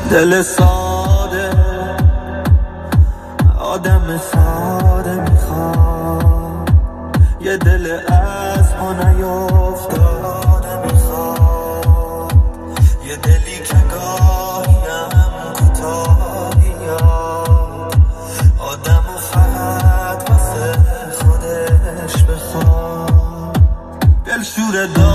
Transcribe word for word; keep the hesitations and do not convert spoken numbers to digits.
دل ساده آدم ساده میخواد، یه دل از ما نیفتاده میخواد، یه دلی که گاهیم کوتاهی یاد آدمو فقط واسه خودش بخواد. دل شوره دار